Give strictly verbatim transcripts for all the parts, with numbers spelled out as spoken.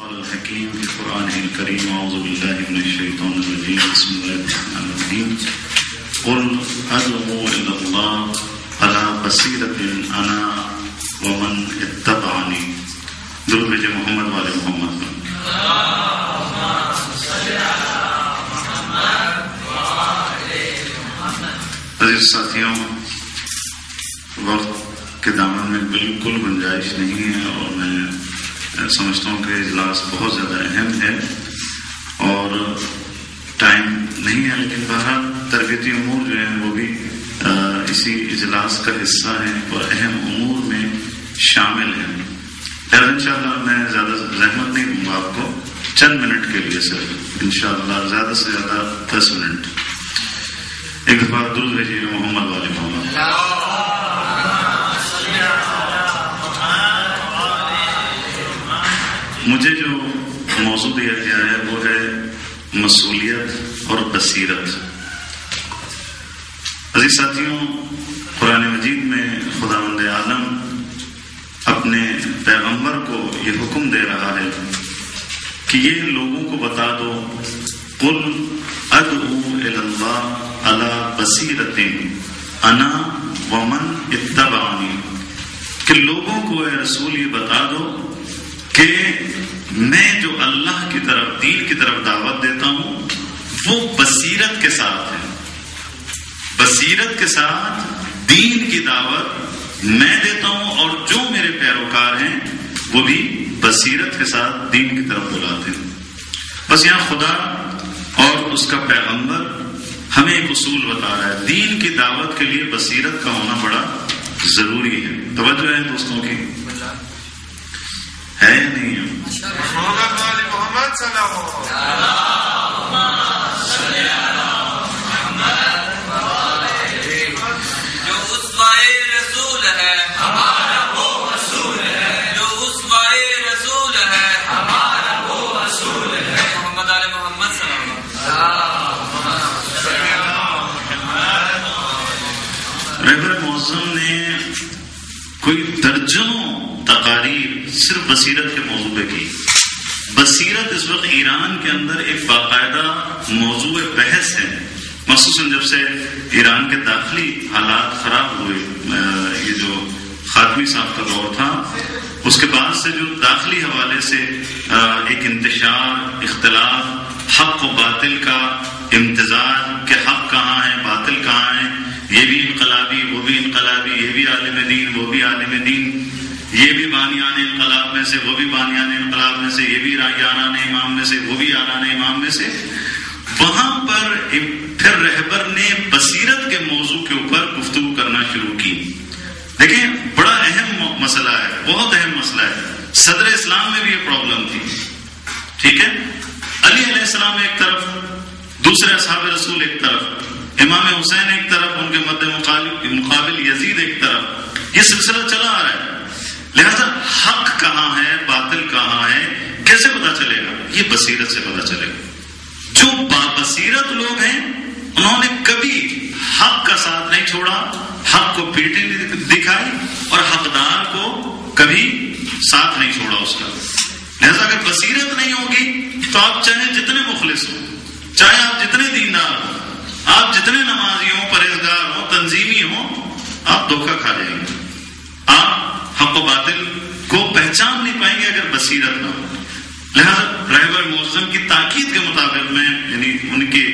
الحکیم فی القرآن الکریم اعوذ باللہ من الشیطان الرجیم بسم اللہ الرحمن الرحیم قل ادعو الی اللہ علی بصیرۃ انا ومن اتبعنی. درود بھیجے محمد والے محمد پر. عزیز ساتھیوں، وقت کے دامن میں بالکل گنجائش نہیں ہے اور میں سمجھتا ہوں کہ اجلاس بہت زیادہ اہم ہے اور ٹائم نہیں ہے، لیکن بہرحال تربیتی امور جو ہیں وہ بھی اسی اجلاس کا حصہ ہیں اور اہم امور میں شامل ہیں. انشاءاللہ میں زیادہ زحمت نہیں دوں گا آپ کو، چند منٹ کے لیے صرف انشاءاللہ، زیادہ سے زیادہ دس منٹ. ایک دفعہ درود بھیجیے محمد والے محمد. مجھے جو موضوع دیا گیا ہے وہ ہے مسئولیت اور بصیرت. عزیز ساتھیوں، قرآن مجید میں خداوند عالم اپنے پیغمبر کو یہ حکم دے رہا ہے کہ یہ لوگوں کو بتا دو، قل ادعو الی اللہ علی بصیرۃ انا ومن اتبعنی، کہ لوگوں کو اے رسول یہ بتا دو کہ میں جو اللہ کی طرف، دین کی طرف دعوت دیتا ہوں وہ بصیرت کے ساتھ ہے. بصیرت کے ساتھ دین کی دعوت میں دیتا ہوں اور جو میرے پیروکار ہیں وہ بھی بصیرت کے ساتھ دین کی طرف بلاتے ہیں. بس یہاں خدا اور اس کا پیغمبر ہمیں ایک اصول بتا رہا ہے، دین کی دعوت کے لیے بصیرت کا ہونا بڑا ضروری ہے. توجہ ہے دوستوں کی؟ ہے یا نہیں ہے؟ جو اسوائے رسول ہے ہمارا وہ رسول ہے، جو اسوائے رسول ہے ہمارا وہ رسول ہے. محمد علی محمد صلی اللہ علیہ وسلم. رہبر معظم نے کوئی درجنوں تقاریر صرف بصیرت کے موضوع پہ کی. بصیرت اس وقت ایران کے اندر ایک باقاعدہ موضوع بحث ہے، مخصوصاً جب سے ایران کے داخلی حالات خراب ہوئے. یہ جو خاتمی صاحب کا دور تھا اس کے بعد سے جو داخلی حوالے سے ایک انتشار، اختلاف، حق و باطل کا امتزاج کہ حق کہاں ہے، باطل کہاں ہے، یہ بھی انقلابی، وہ بھی انقلابی، یہ بھی عالم دین، وہ بھی عالم دین، یہ بھی بانیان انقلاب میں سے، وہ بھی بانیان انقلاب میں سے، یہ بھی یاران امام میں سے، وہ بھی یاران امام میں سے. وہاں پر پھر رہبر نے بصیرت کے موضوع کے اوپر گفتگو کرنا شروع کی. دیکھیں بڑا اہم مسئلہ ہے، بہت اہم مسئلہ ہے. صدر اسلام میں بھی یہ پرابلم تھی، ٹھیک ہے. علی علیہ السلام ایک طرف، دوسرے اصحاب رسول ایک طرف، امام حسین ایک طرف، ان کے مد مقابل یزید ایک طرف. یہ سلسلہ چلا آ رہا ہے. لہذا حق کہاں ہے، باطل کہاں ہے، کیسے پتا چلے گا؟ یہ بصیرت سے پتا چلے گا. جو بابصیرت لوگ ہیں انہوں نے کبھی حق کا ساتھ نہیں چھوڑا، حق کو پیٹیں نہیں دکھائی اور حقدار کو کبھی ساتھ نہیں چھوڑا اس کا. لہذا اگر بصیرت نہیں ہوگی تو آپ چاہے جتنے مخلص ہوں، چاہے آپ جتنے دیندار ہوں، آپ جتنے نمازی ہوں، پرہیزگار ہوں، تنظیمی ہوں، آپ دھوکہ کھا جائیں گے. آپ حق و باطل کو پہچان نہیں پائیں گے اگر بصیرت نہ ہو. لہذا رہبر معظم کی تاکید کے مطابق میں یعنی ان کے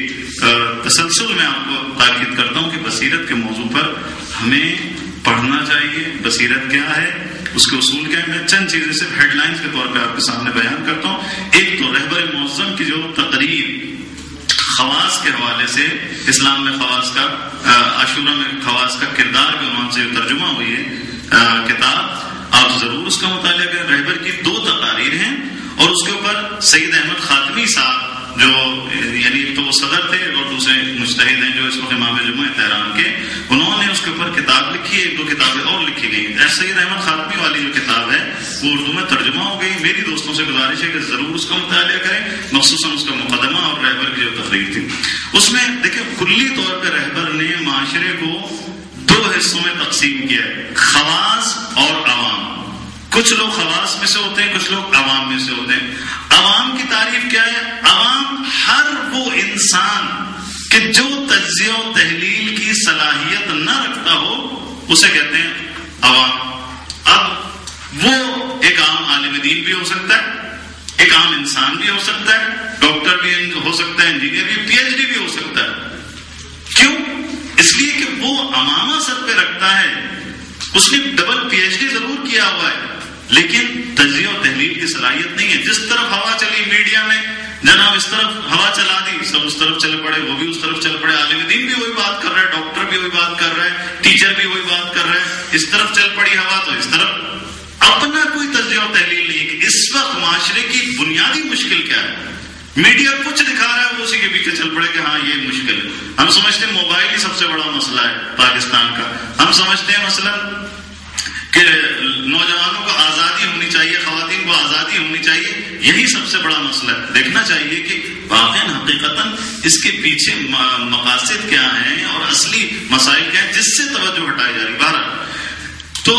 تسلسل میں آپ کو تاکید کرتا ہوں کہ بصیرت کے موضوع پر ہمیں پڑھنا چاہیے. بصیرت کیا ہے، اس کے اصول کیا ہے. میں چند چیزیں صرف ہیڈ لائنز کے طور پہ آپ کے سامنے بیان کرتا ہوں. ایک تو رہبر معظم کی جو تقریر خواص کے حوالے سے، اسلام میں خواص کا، عاشورہ میں خواص کا کردار کے عنوان سے ترجمہ ہوئی ہے کتاب، آپ ضرور اس کا مطالعہ کریں. رہبر کی دو تقاریر ہیں اور اس کے اوپر سید احمد خاتمی صاحب جو یعنی ایک تو وہ صدر تھے اور دوسرے مجتہد ہیں جو اس وقت امام جمعہ تہران کے، انہوں نے اس کے اوپر کتاب لکھی ہے. ایک دو کتابیں اور لکھی گئی. سید احمد خاتمی والی جو کتاب ہے وہ اردو میں ترجمہ ہو گئی. میری دوستوں سے گزارش ہے کہ ضرور اس کا مطالعہ کریں، مخصوصاً اس کا مقدمہ اور رہبر کی جو تقریر تھی اس میں دیکھیں کلی طور پہ رہبر نے معاشرے کو دو حصوں میں تقسیم کیا ہے، خواص اور عوام. کچھ لوگ خواص میں سے ہوتے ہیں، کچھ لوگ عوام میں سے ہوتے ہیں۔ عوام کی تعریف کیا ہے؟ عوام ہر وہ انسان کہ جو تجزیہ و تحلیل کی صلاحیت نہ رکھتا ہو اسے کہتے ہیں عوام۔ اب وہ ایک عام عالم دین بھی ہو سکتا ہے، ایک عام انسان بھی ہو سکتا ہے، ڈاکٹر بھی ہو سکتا ہے، انجینئر بھی، پی ایچ ڈی بھی ہو سکتا ہے۔ کیوں؟ اس لیے کہ وہ عمامہ سر پہ رکھتا ہے، اس نے ڈبل پی ایچ ڈی ضرور کیا ہوا ہے لیکن تجزیہ و تحلیل کی صلاحیت نہیں ہے۔ جس طرف ہوا چلی میڈیا میں، جناب اس طرف ہوا چلا دی، سب اس طرف چل پڑے، وہ بھی اس طرف چل پڑے، عالم دین بھی وہی بات کر رہا ہے، ڈاکٹر بھی وہی بات کر رہا ہے، ٹیچر بھی وہی بات کر رہا ہے، اس طرف چل پڑی ہوا تو اس طرف۔ اپنا کوئی تجزیہ و تحلیل نہیں کہ اس وقت معاشرے کی بنیادی مشکل کیا ہے۔ میڈیا کچھ دکھا رہا ہے وہ اسی کے پیچھے چل پڑے کہ ہاں یہ مشکل ہے۔ ہم سمجھتے ہیں موبائل ہی سب سے بڑا مسئلہ ہے پاکستان کا، ہم سمجھتے ہیں مثلا کہ نوجوانوں کو آزادی ہونی چاہیے، خواتین کو آزادی ہونی چاہیے، یہی سب سے بڑا مسئلہ ہے۔ دیکھنا چاہیے کہ واقعاً حقیقتاً اس کے پیچھے مقاصد کیا ہیں اور اصلی مسائل کیا ہیں جس سے توجہ ہٹائی جا رہی۔ بہرحال تو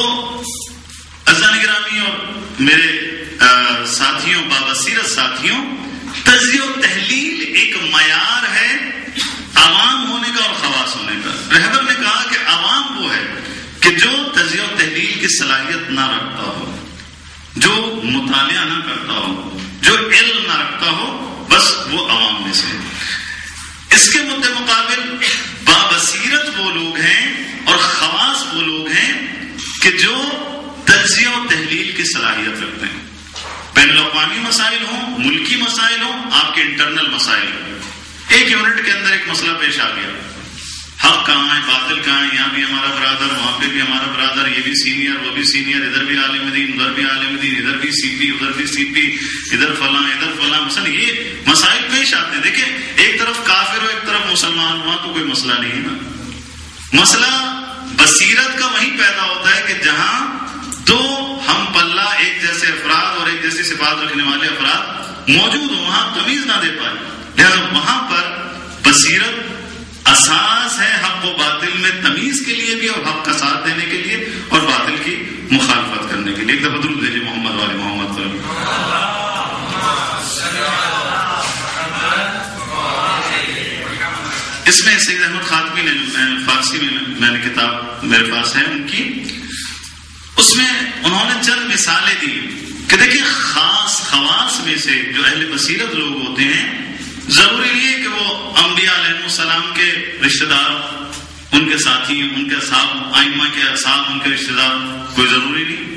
عزیزان گرامی اور میرے ساتھیوں، بابصیرت ساتھیوں، تجزیہ و تحلیل ایک معیار ہے عوام ہونے کا اور خواص ہونے کا۔ رہبر نے کہا کہ عوام وہ ہے کہ جو تجزیہ و تحلیل کی صلاحیت نہ رکھتا ہو، جو مطالعہ نہ کرتا ہو، جو علم نہ رکھتا ہو، بس وہ عوام میں سے۔ اس کے مد مقابل بابصیرت وہ لوگ ہیں اور خواص وہ لوگ ہیں کہ جو تجزیہ و تحلیل کی صلاحیت رکھتے ہیں۔ بین الاقوامی مسائل ہوں، ملکی مسائل ہوں، آپ کے انٹرنل مسائل ہوں، ایک یونٹ کے اندر ایک مسئلہ پیش آ گیا، حق کہاں ہے، باطل کہاں ہے، یہاں بھی ہمارا برادر، وہاں پہ بھی ہمارا برادر، یہ بھی سینئر، وہ بھی سینئر، ادھر بھی عالم دین، ادھر بھی عالم دین، ادھر بھی سی پی، ادھر بھی سی پی، ادھر فلاں ادھر فلاں، مثلا یہ مسائل پیش آتے ہیں۔ دیکھیں ایک طرف کافر ہو، ایک طرف مسلمان، وہاں تو کوئی مسئلہ نہیں ہے نا۔ مسئلہ بصیرت کا وہیں پیدا ہوتا ہے کہ جہاں دو ہم پلہ ایک جیسے افراد اور ایک جیسی صفات رکھنے والے افراد موجود ہوں، وہاں تمیز نہ دے پائے، لہذا وہاں پر بصیرت اساس ہے حق و باطل میں تمیز کے لیے بھی اور حق کا ساتھ دینے کے لیے اور باطل کی مخالفت کرنے کے لیے۔ ایک دفعہ درود بھیجیے محمد والے محمد پر۔ اس میں سید احمد خاتمی نے فارسی میں میں نے کتاب میرے پاس ہے ان کی، اس میں انہوں نے چند مثالیں دی کہ دیکھیں خاص خواص میں سے جو اہل بصیرت لوگ ہوتے ہیں ضروری نہیں ہے کہ وہ انبیاء علیہ السلام کے رشتہ دار، ان کے ساتھی، ان کے اصحاب، ائمہ کے اصحاب، ان کے رشتہ دار، کوئی ضروری نہیں،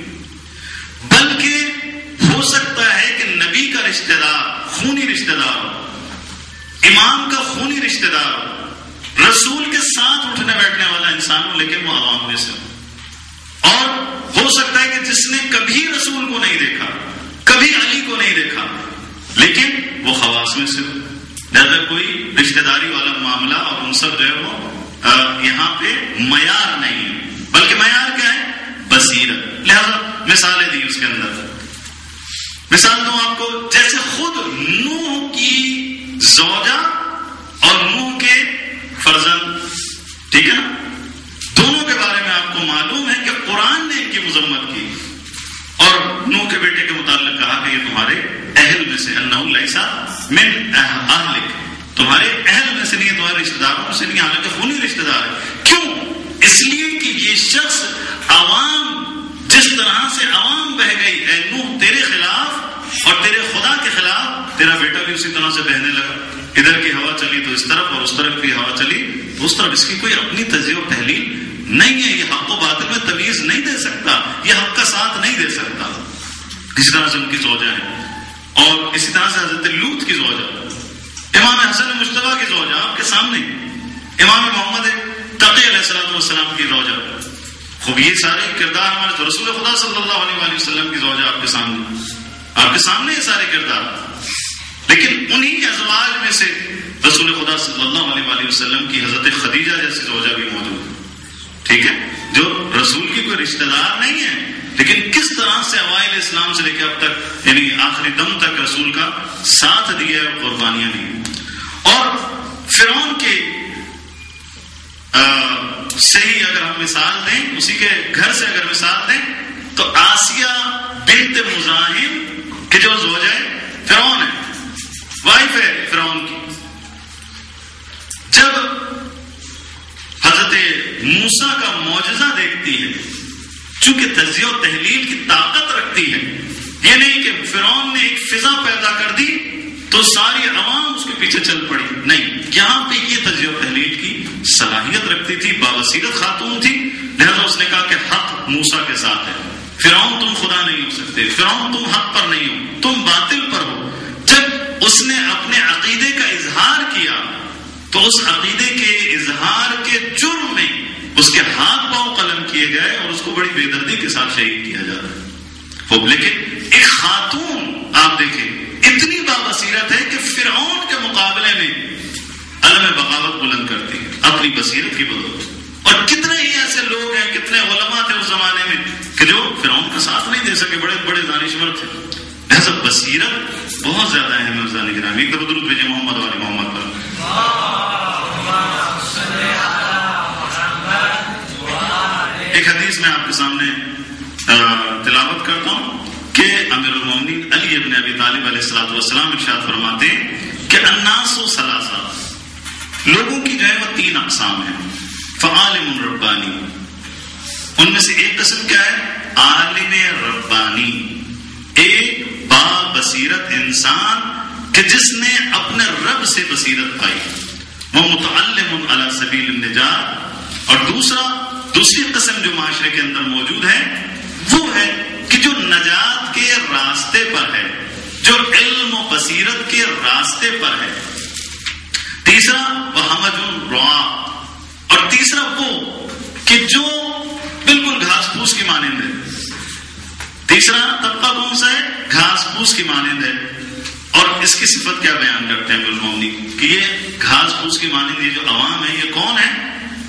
بلکہ ہو سکتا ہے کہ نبی کا رشتہ دار، خونی رشتہ دار ہو، امام کا خونی رشتہ دار ہو، رسول کے ساتھ اٹھنے بیٹھنے والا انسان ہو لیکن وہ عوام میں سے ہو، اور ہو سکتا ہے کہ جس نے کبھی رسول کو نہیں دیکھا، کبھی علی کو نہیں دیکھا، لیکن وہ خواص میں سے ہو۔ لہذا کوئی رشتہ داری والا معاملہ اور ان سب جو ہے وہ یہاں پہ معیار نہیں ہے، بلکہ معیار کیا ہے؟ بصیرت۔ لہذا مثالیں دی اس کے اندر، مثال دوں آپ کو، جیسے خود نوح کی زوجہ اور نوح کے فرزند، ٹھیک ہے نا، دونوں کے بارے میں آپ کو معلوم ہے کہ قرآن نے ان کی مذمت کی اور نوح کے بیٹے کے متعلق کہا کہ یہ تمہارے اہل میں سے، انہ لیسا من اہلک، تمہارے اہل میں سے نہیں ہے، تمہارے رشتہ داروں میں سے نہیں، حالانکہ خونی رشتہ دار ہے۔ کیوں؟ اس لیے کہ یہ شخص عوام، جس طرح سے عوام بہ گئی اے نوح تیرے خلاف اور تیرے خدا کے خلاف، تیرا بیٹا بھی اسی طرح سے بہنے لگا، ادھر کی ہوا چلی تو اس طرف اور اس طرف کی ہوا چلی تو اس طرف، اس کی کوئی اپنی تجزیہ و تحلیل نہیں ہے، یہ حق و باطل میں تمیز نہیں دے سکتا، یہ حق کا ساتھ نہیں دے سکتا۔ اسی طرح سے ان کی زوجہ ہے، اور اسی طرح سے حضرت لوط کی زوجہ، امام حسن مجتبیٰ کی زوجہ آپ کے سامنے، امام محمد تقی علیہ السلام والسلام کی زوجہ، خوب یہ سارے کردار ہمارے رسول خدا صلی اللہ علیہ وسلم کی زوجہ آپ کے سامنے، آپ کے سامنے یہ سارے کردار، لیکن انہی ازواج میں سے رسول خدا صلی اللہ علیہ وسلم کی حضرت خدیجہ جیسی زوجہ بھی موجود ہے، ٹھیک ہے، جو رسول کی کوئی رشتہ دار نہیں ہے، لیکن کس طرح سے اوائل اسلام سے لے کے اب تک یعنی آخری دم تک رسول کا ساتھ دیا اور قربانیاں دی۔ اور فرعون کے سے ہی اگر ہم مثال دیں، اسی کے گھر سے اگر مثال دیں تو آسیہ بنت مزاحم کہ جو زوجہ فرعون ہے، وائف ہے فرعون کی، جب حضرت موسیٰ کا معجزہ دیکھتی ہے، چونکہ تجزیہ و تحلیل کی طاقت رکھتی ہے، یہ نہیں کہ فرعون نے ایک فضا پیدا کر دی تو ساری عوام اس کے پیچھے چل پڑی، نہیں، یہاں پہ یہ تجزیہ و تحلیل کی صلاحیت رکھتی تھی، بابصیرت خاتون تھی، لہذا اس نے کہا کہ حق موسیٰ کے ساتھ ہے، فرعون تم خدا نہیں ہو سکتے، فرعون تم حق پر نہیں ہو، تم باطل پر ہو۔ جب اس نے اپنے عقیدے کا اظہار کیا تو اس عقیدے کے اظہار کے جرم میں اس کے ہاتھ پاؤں قلم کیے گئے اور اس کو بڑی بے دردی کے ساتھ شہید کیا جا رہا ہے۔ لیکن ایک خاتون آپ دیکھیں اتنی بابصیرت ہے کہ فرعون کے مقابلے میں علم بغاوت بلند کرتی ہے اپنی بصیرت کی بدولت، اور کتنے ہی ایسے لوگ ہیں، کتنے علماء تھے اس زمانے میں کہ جو فرعون کا ساتھ نہیں دے سکے، بڑے بڑے دانشور تھے۔ لہذا بصیرت بہت زیادہ اہم ہے زانی گرامی۔ ایک درود بھیجیں محمد والی محمد پر۔ ایک حدیث میں آپ کے سامنے تلاوت کرتا ہوں کہ امیر المومنین علی ابن ابی طالب علیہ الصلوۃ والسلام ارشاد فرماتے ہیں کہ الناس ثلاثہ، لوگوں کی جو ہے وہ تین اقسام ہیں، فعالم ربانی، ان میں سے ایک قسم کیا ہے؟ عالم ربانی، ایک با بصیرت انسان کہ جس نے اپنے رب سے بصیرت پائی، وہ متعلم علی سبیل النجات، اور دوسرا دوسری قسم جو معاشرے کے اندر موجود ہے وہ ہے کہ جو نجات کے راستے پر ہے، جو علم و بصیرت کے راستے پر ہے۔ تیسرا وہ ہمج رعا، اور تیسرا وہ کہ جو بالکل گھاس پھوس کی مانند ہے۔ تیسرا طبقہ کون سا ہے؟ گھاس پھوس کی مانند ہے۔ اور اس کی صفت کیا بیان کرتے ہیں بالمومنی کہ یہ گھاس پھوس کی مانند یہ جو عوام ہے یہ کون ہے؟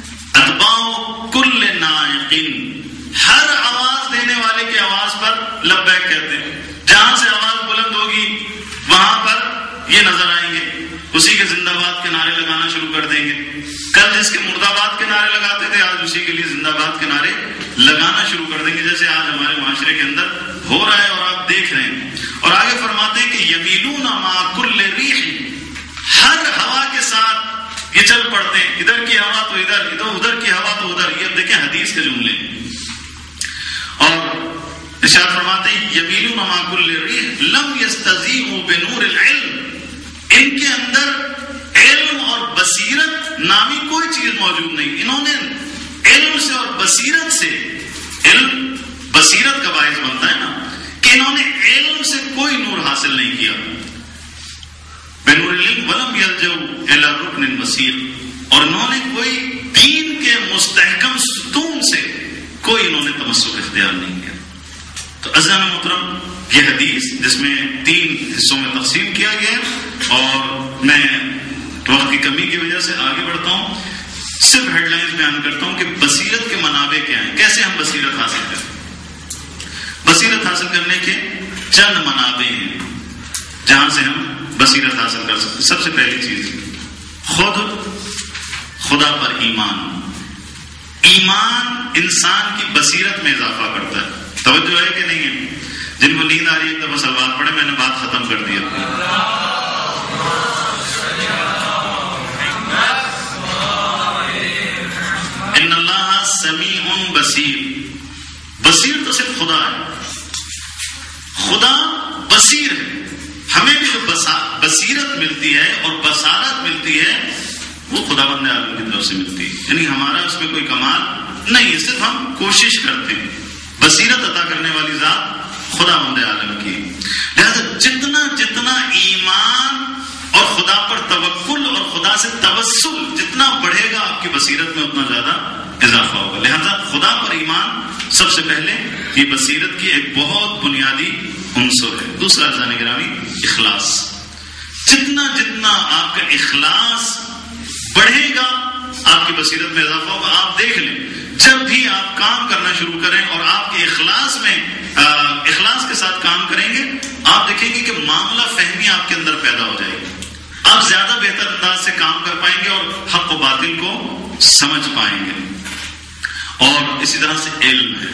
اتباع کل نائقین، ہر آواز دینے والے کی آواز پر لبیک کہتے ہیں، جہاں سے آواز بلند ہوگی وہاں پر یہ نظر آئیں گے، اسی کے زندہ باد کے نعرے لگانا شروع کر دیں گے۔ کل جس کے مرد آباد کے نعرے لگاتے تھے آج اسی کے لیے زندہ باد کے نعرے لگانا شروع کر دیں گے، جیسے آج ہمارے معاشرے کے اندر ہو رہا ہے اور آپ دیکھ رہے ہیں۔ اور آگے فرماتے ہیں کہ یمیلون مع کل ریح، ہر ہوا کے ساتھ یہ چل پڑتے ہیں، ادھر کی ہوا تو ادھر، ادھر ادھر کی ہوا تو ادھر۔ یہ دیکھیں حدیث کے جملے، اور ارشاد فرماتے ہیں یمیلون مع کل ریح لم یستضیئوا بنور العلم، ان کے اندر علم اور بصیرت نامی کوئی چیز موجود نہیں، انہوں نے علم سے اور بصیرت سے، علم بصیرت کا باعث بنتا ہے نا کہ انہوں نے علم سے کوئی نور حاصل نہیں کیا، بنور العلم ولم یلجؤوا الی رکن وثیق، اور انہوں نے کوئی دین کے مستحکم ستون سے کوئی انہوں نے تمسک اختیار نہیں کیا۔ تو عزیزان محترم، یہ حدیث جس میں تین حصوں میں تقسیم کیا گیا ہے، اور میں وقت کی کمی کی وجہ سے آگے بڑھتا ہوں، صرف ہیڈ لائنز بیان کرتا ہوں کہ بصیرت کے منابع کیا ہیں، کیسے ہم بصیرت حاصل کریں۔ بصیرت حاصل کرنے کے چند منابع ہیں جہاں سے ہم بصیرت حاصل کر سکتے۔ سب سے پہلی چیز خود خدا پر ایمان، ایمان انسان کی بصیرت میں اضافہ کرتا ہے۔ توجہ ہے کہ نہیں ہے؟ جن کو نیند آ رہی ہے ایک دفعہ سلوات پڑھے، میں نے بات ختم کر دی اپنی۔ ان اللہ سمیع بصیر، بصیر تو صرف خدا ہے، خدا بصیر ہے۔ ہمیں بھی جو بصیرت ملتی ہے اور بصارت ملتی ہے وہ خدا بند عالم کی طرف سے ملتی ہے، یعنی ہمارا اس میں کوئی کمال نہیں ہے، صرف ہم کوشش کرتے ہیں۔ بصیرت عطا کرنے والی ذات خدا بند عالم کی، لہذا جتنا جتنا ایمان اور خدا پر توکل اور خدا سے توسل جتنا بڑھے گا آپ کی بصیرت میں اتنا زیادہ اضافہ ہوگا۔ لہذا خدا پر ایمان سب سے پہلے یہ بصیرت کی ایک بہت بنیادی عنصر ہے۔ دوسرا عزیزان گرامی اخلاص، جتنا جتنا آپ کا اخلاص بڑھے گا آپ کی بصیرت میں اضافہ ہوگا۔ آپ دیکھ لیں جب بھی آپ کام کرنا شروع کریں اور آپ کے اخلاص میں اخلاص کے ساتھ کام کریں گے، آپ دیکھیں گے کہ معاملہ فہمی آپ کے اندر پیدا ہو جائے گی، آپ زیادہ بہتر انداز سے کام کر پائیں گے اور حق و باطل کو سمجھ پائیں گے۔ اور اسی طرح سے علم ہے،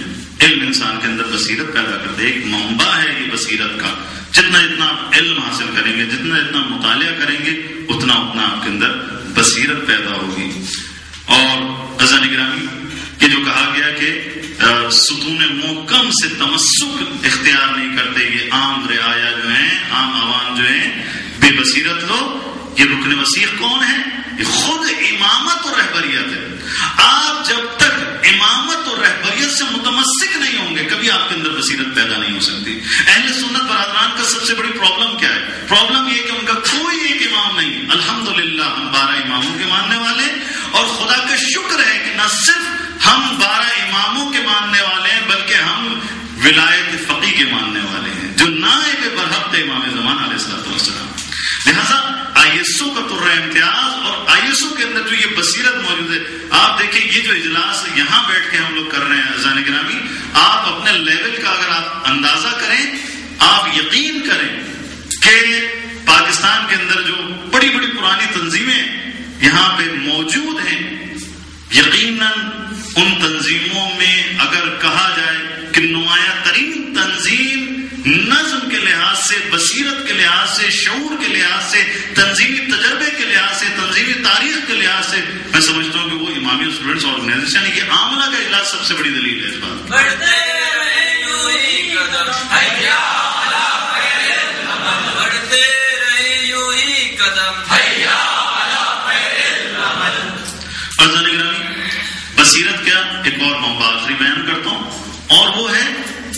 علم انسان کے اندر بصیرت پیدا کرتا ہے. ایک منبع ہے یہ بصیرت کا. جتنا جتنا آپ علم حاصل کریں گے, جتنا جتنا مطالعہ کریں گے, اتنا اتنا آپ کے اندر بصیرت پیدا ہوگی. اور عزیزان گرامی, کہ جو کہا گیا کہ ستون محکم سے تمسک اختیار نہیں کرتے, یہ عام رعایا جو ہیں, عام عوام جو ہیں, بے بصیرت لوگ, یہ رکن وسیق کون ہے؟ یہ خود امامت اور رہبریت ہے. آپ جب تک امامت اور رہبریت سے متمسک نہیں ہوں گے, کبھی آپ کے اندر بصیرت پیدا نہیں ہو سکتی. اہل سنت برادران کا سب سے بڑی پرابلم کیا ہے؟ پرابلم یہ کہ ان کا کوئی ایک امام نہیں. الحمدللہ ہم بارہ اماموں کے ماننے والے, اور خدا کا شکر ہے کہ نہ صرف ہم بارہ اماموں کے ماننے والے ہیں, بلکہ ہم ولایت فقی کے ماننے والے ہیں, جو نائب برحق امام زمان علیہ الصلوۃ والسلام. لہذا آئی ایس او کا ترہ امتیاز, اور آئی ایس او کے اندر جو یہ بصیرت موجود ہے. آپ دیکھیں یہ جو اجلاس یہاں بیٹھ کے ہم لوگ کر رہے ہیں عزیزان گرامی, آپ اپنے لیول کا اگر آپ اندازہ کریں, آپ یقین کریں کہ پاکستان کے اندر جو بڑی بڑی پرانی تنظیمیں یہاں پہ موجود ہیں, یقیناً ان تنظیموں میں اگر کہا جائے کہ نمایاں ترین تنظیم نظم کے لحاظ سے, بصیرت کے لحاظ سے, شعور کے لحاظ سے, تنظیمی تجربے کے لحاظ سے, تنظیمی تاریخ کے لحاظ سے, میں سمجھتا ہوں کہ وہ امامی اسٹوڈنٹس آرگنائزیشن, یہ عاملہ کا اجلاس سب سے بڑی دلیل ہے اس بات. بڑھتے رہے یوں ہی قدم, حیا علی خیر العمل, بڑھتے رہے یوں ہی قدم, حیا علی خیر العمل. عزیزان گرامی, بصیرت کیا, ایک اور موضوع آخری بیان کرتا ہوں, اور وہ ہے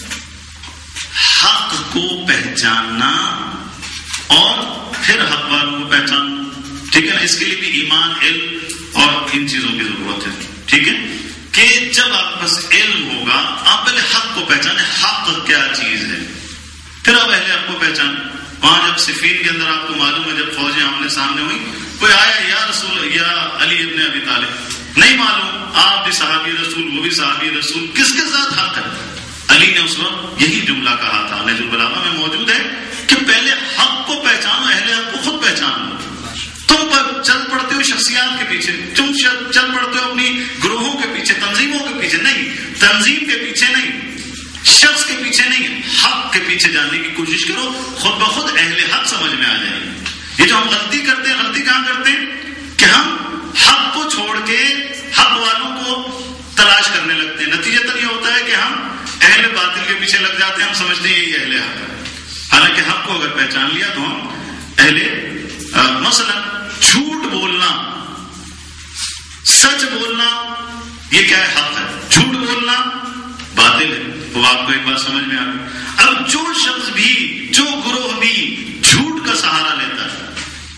حق کو پہچاننا اور پھر حق والوں کو پہچاننا. ٹھیک ہے نا, اس کے لیے بھی ایمان, علم اور ان چیزوں کی ضرورت ہے. ٹھیک ہے, کہ جب آپ کے پاس علم ہوگا, آپ پہلے حق کو پہچانے, حق کیا چیز ہے, پھر آپ اہل حق کو پہچانے. وہاں جب صفین کے اندر آپ کو معلوم ہے, جب فوجیں آمنے سامنے ہوئی, کوئی آیا یا رسول یا علی ابن ابی طالب, نہیں معلوم, آپ بھی صحابی رسول, وہ بھی صحابی رسول, کس کے ساتھ حق ہے؟ علی نے اس وقت یہی جملہ کہا تھا, نہج البلاغہ میں موجود ہے, کہ پہلے حق کو پہچانو, اہل حق کو خود پہچانو. تم پر چل پڑتے ہو شخصیات کے پیچھے, تم چل پڑتے ہو اپنی گروہوں کے پیچھے, تنظیموں کے پیچھے نہیں, تنظیم کے پیچھے نہیں, شخص کے پیچھے نہیں, حق کے پیچھے جانے کی کوشش کرو, خود بخود اہل حق سمجھ میں آ جائے گی. یہ جو ہم غلطی کرتے ہیں, غلطی کہاں کرتے ہیں کہ ہم حق کو چھوڑ کے حق والوں کو تلاش کرنے لگتے ہیں. نتیجتاً یہ ہوتا ہے کہ ہم اہل باطل کے پیچھے لگ جاتے ہیں, ہم سمجھتے ہیں یہ اہل حق ہے. حالانکہ حق کو اگر پہچان لیا تو ہم اہل, مثلا جھوٹ بولنا, سچ بولنا, یہ کیا ہے؟ حق ہے. جھوٹ بولنا باطل ہے. وہ آپ کو ایک بات سمجھ میں آ گئی. اب جو شخص بھی, جو گروہ بھی جھوٹ کا سہارا لیتا ہے,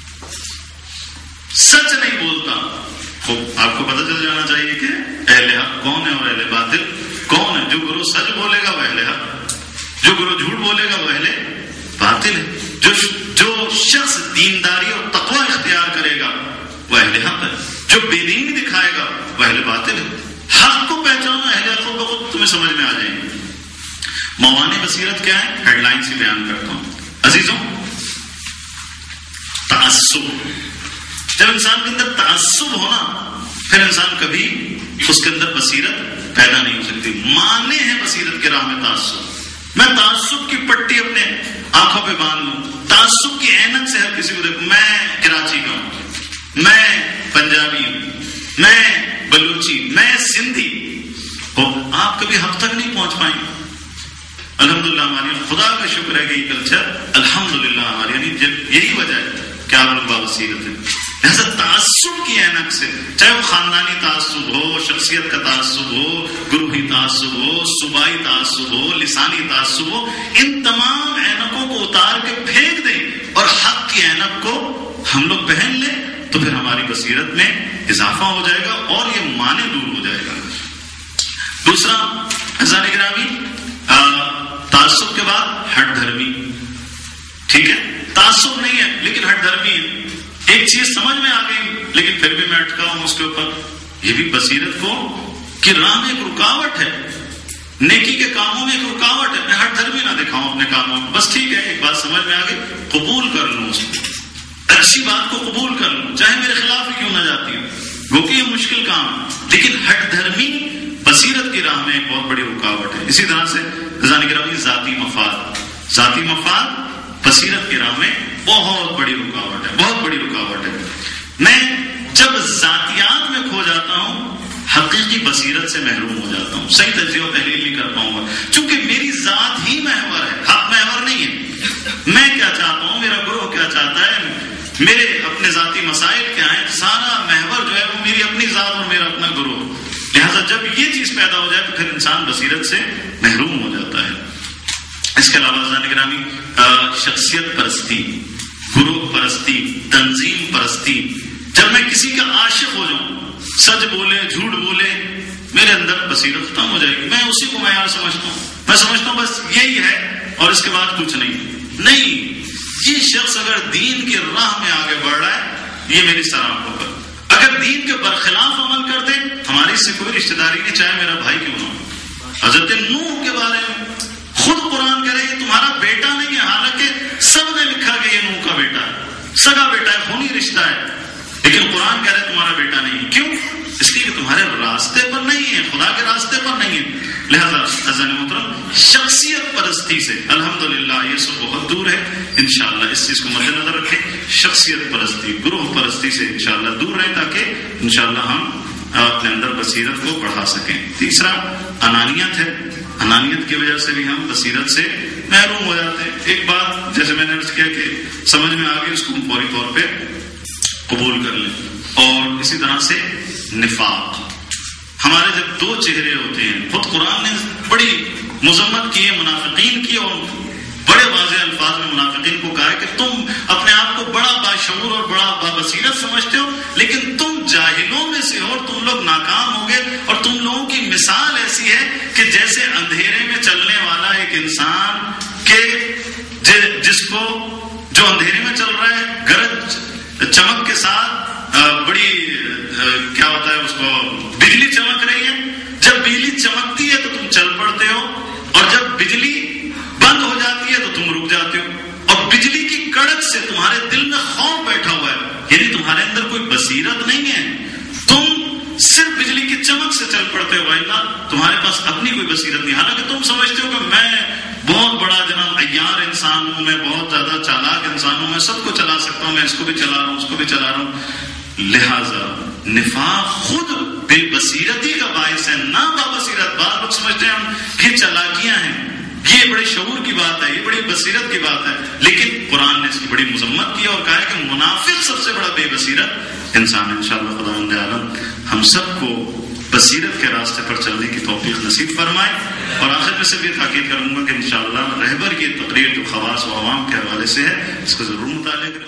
سچ نہیں بولتا, خوب آپ کو پتہ چل جانا چاہیے کہ اہل حق کون ہے اور اہل باطل کون ہے. جو گروہ سچ بولے گا وہ اہل حق, جو گروہ جھوٹ بولے گا وہ اہل باطل ہے. جو جو شخص دینداری اور تقوی اختیار کرے گا وہ اہل حق ہے, جو بے دینی دکھائے گا وہ اہل باطل ہے. حق کو پہچانا, اہل حق کو بخود تمہیں سمجھ میں آ جائیں گے. موانع بصیرت کیا ہے, ہیڈ لائن سے بیان کرتا ہوں. عزیزوں, تعصب, جب انسان کے اندر تعصب ہونا, پھر انسان کبھی اس کے اندر بصیرت پیدا نہیں ہو سکتی. ماننے ہیں بصیرت کے راہ میں تعصب. میں تعصب کی پٹی اپنے آنکھوں پہ باندھ لوں, تعصب کی اینک سے ہر کسی کو دیکھوں, میں کراچی کا ہوں, میں پنجابی ہوں, میں بلوچی, میں سندھی, آپ کبھی حق تک نہیں پہنچ پائیں. الحمدللہ ہماری, خدا کا شکر ہے کہ یہ کلچر الحمدللہ ہماری, یعنی یہی وجہ ہے کہ آپ لوگ بابصیرت ہیں. لہذا تعصب کی اینک سے, چاہے وہ خاندانی تعصب ہو, شخصیت کا تعصب ہو, گروہی تعصب ہو, صوبائی تعصب ہو, لسانی تعصب ہو, ان تمام اینکوں کو اتار کے پھینک دیں اور حق کی اینک کو ہم لوگ پہن لیں, تو پھر ہماری بصیرت میں اضافہ ہو جائے گا اور یہ معنی دور ہو جائے گا. دوسرا عزیزان گرامی, تعصب کے بعد ہٹ دھرمی. ٹھیک ہے, تعصب نہیں ہے لیکن ہٹ دھرمی ہے. ایک چیز سمجھ میں آ گئی لیکن پھر بھی میں اٹکا ہوں اس کے اوپر, یہ بھی بصیرت کو کی راہ میں ایک رکاوٹ ہے, نیکی کے کاموں میں ایک رکاوٹ ہے. میں ہٹ دھرمی نہ دکھاؤں اپنے کاموں میں, بس ٹھیک ہے ایک بات سمجھ میں آ گئی, قبول کر لوں اس کو, اچھی بات کو قبول کر لوں, چاہے میرے خلاف ہی کیوں نہ جاتی ہوں, وہ کہ یہ مشکل کام ہے. لیکن ہٹ دھرمی بصیرت کی راہ میں ایک بہت بڑی رکاوٹ ہے. اسی مفاد. ذاتی مفاد بصیرت کی راہ میں بہت بڑی رکاوٹ ہے, بہت بڑی رکاوٹ ہے. میں جب ذاتیات میں کھو جاتا ہوں حقیقی بصیرت سے محروم ہو جاتا ہوں, صحیح تجزیہ و تحلیل نہیں کر پاؤں گا, چونکہ میری ذات ہی محور ہے, حق محور نہیں ہے. میں کیا چاہتا ہوں, میرا گروہ کیا چاہتا ہے, میرے اپنے ذاتی مسائل کیا ہیں, سارا محور جو ہے وہ میری اپنی ذات اور میرا اپنا گروہ. لہٰذا جب یہ چیز پیدا ہو جائے تو پھر انسان بصیرت سے محروم ہو جاتا ہے. اس کے علاوہ عزیزان گرامی, شخصیت پرستی, گروہ پرستی, تنظیم پرستی. جب میں کسی کا عاشق ہو جاؤں, سچ بولے جھوٹ بولے, میرے اندر بصیرت ختم ہو جائے گی. میں اسی کو معیار سمجھتا ہوں, میں سمجھتا ہوں بس یہی ہے اور اس کے بعد کچھ نہیں. نہیں, یہ شخص اگر دین کی راہ میں آگے بڑھ رہا ہے یہ میری سراہوں پر, اگر دین کے برخلاف عمل کر دے ہماری اس سے کوئی رشتہ داری نہیں, چاہے میرا بھائی کیوں نہ ہو. حضرت نوح کے بارے میں خود قرآن کہہ رہے یہ تمہارا بیٹا نہیں ہے, حالانکہ سب نے لکھا کہ یہ نوح کا بیٹا ہے, سگا بیٹا ہے, خونی رشتہ ہے, لیکن قرآن کہہ رہے تمہارا بیٹا نہیں. کیوں؟ اس لیے کہ تمہارے راستے پر نہیں ہے, خدا کے راستے پر نہیں ہے. لہذا عزیزان محترم, شخصیت پرستی سے الحمدللہ یہ سب بہت دور ہے. انشاءاللہ اس چیز کو مد نظر رکھیں, شخصیت پرستی, گروہ پرستی سے انشاءاللہ دور رہیں تاکہ انشاءاللہ ہم اپنے اندر بصیرت کو بڑھا سکیں. تیسرا انانیت ہے, انانیت کی وجہ سے بھی ہم بصیرت سے محروم ہو جاتے ہیں. ایک بات جیسے میں نے عرض کیا کہ سمجھ میں آ گئی, اس کو ہم فوری طور پہ قبول کر لیں. اور اسی طرح سے نفاق, ہمارے جب دو چہرے ہوتے ہیں, خود قرآن نے بڑی مذمت کی ہے منافقین کی, اور بڑے واضح الفاظ میں منافقین کو کہا ہے کہ تم اپنے آپ کو بڑا باشعور اور بڑا بابصیرت سمجھتے ہو, لیکن تم جاہلوں میں سے ہو, تم لوگ ناکام ہو گئے. اور تم لوگوں کی مثال ایسی ہے کہ جیسے اندھیرے میں چلنے والا ایک انسان کے جس کو جو اندھیرے میں چل رہا ہے, گرج چمک کے ساتھ بڑی کیا ہوتا ہے اس کو, بجلی چمک رہی ہے, جب بجلی چمکتی ہے تو تم چل پڑتے ہو, اور جب بجلی بند ہو جاتی ہے تو تم رک جاتے ہو. اور بجلی کی کڑک سے تمہارے دل میں خوف بیٹھا ہوا ہے, یعنی تمہارے اندر کوئی بصیرت نہیں ہے, تم صرف بجلی کی چمک سے چل پڑتے ہو, وائلہ تمہارے پاس اپنی کوئی بصیرت نہیں. حالانکہ تم سمجھتے ہو کہ میں بہت بڑا جناب عیار انسان ہوں, میں بہت زیادہ چالاک انسان ہوں, میں سب کو چلا سکتا ہوں, میں اس کو بھی چلا رہا ہوں, اس کو بھی چلا رہا ہوں. لہذا نفاق خود بے بصیرتی کا باعث ہے, نہ بابصیرت. بعض لوگ سمجھتے ہیں ہم یہ چالاکیاں ہیں, یہ بڑے شعور کی بات ہے, یہ بڑی بصیرت کی بات ہے, لیکن قرآن نے اس کی بڑی مذمت کی اور کہا ہے کہ منافق سب سے بڑا بے بصیرت انسان. انشاءاللہ خداوند عالم ہم سب کو بصیرت کے راستے پر چلنے کی توفیق نصیب فرمائے. اور آخر میں سے بھی تاکید کروں گا کہ انشاءاللہ رہبر کی تقریر جو خواص و عوام کے حوالے سے ہے اس کو ضرور مطالعہ کریں.